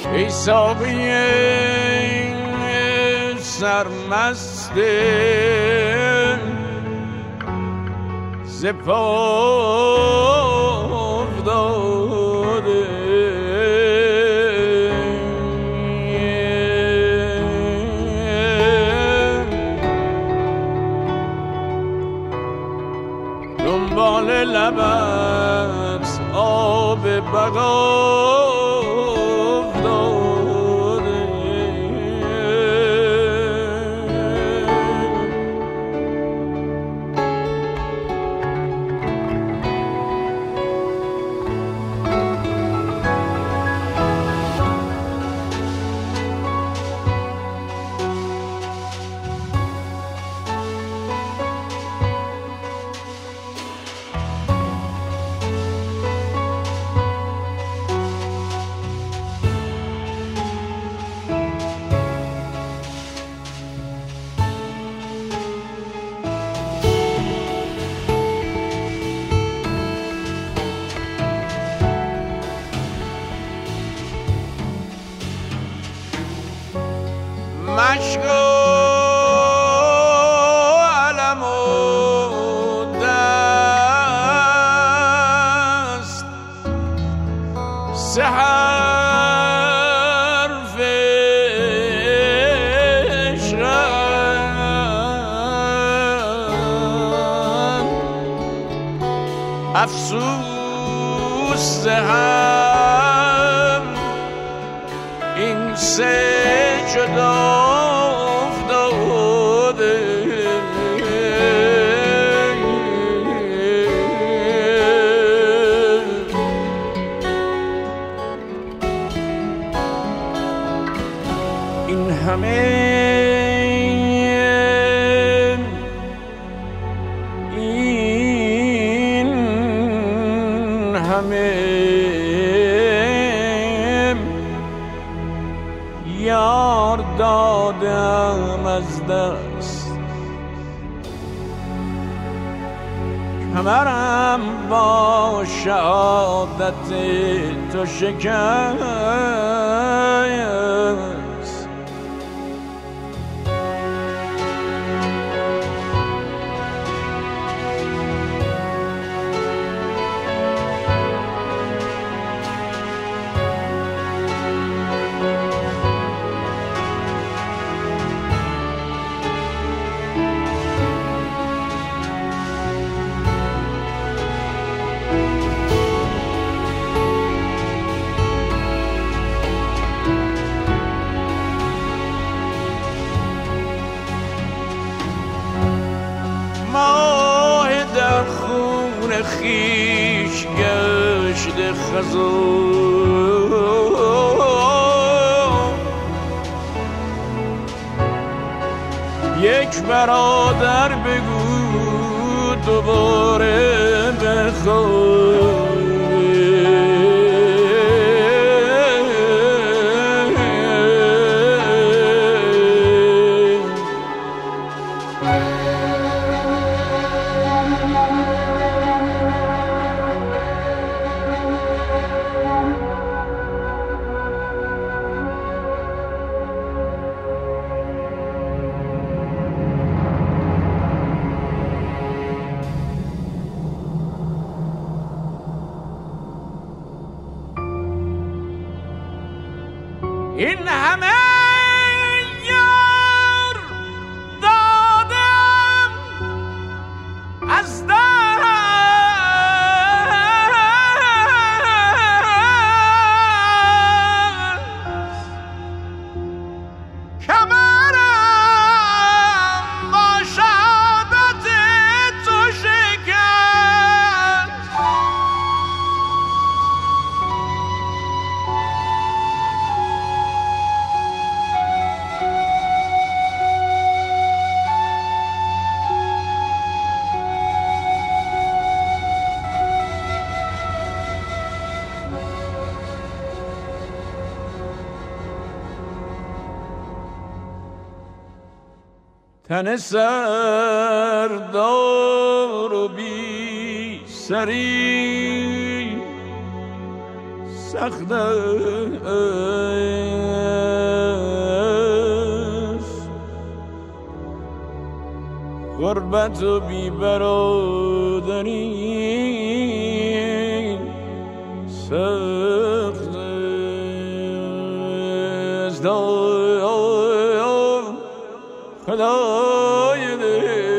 ای ساقی سرمست ز پا افتاده دنبال لبت آب بقا مشک و علم و دست سه حرف عشقند افسوس هم این سه جدا این همه یار دادم از دست کمرم با شهادت تو شکست ماه در خون خیش گشت خزان یک برادر بگو دوباره بخواد این همه یار دادم از دست کمرم با شهادت تو شکست تن سردار و بی سری سخت است، غربت و بی‌برادری سخت است. خدای دل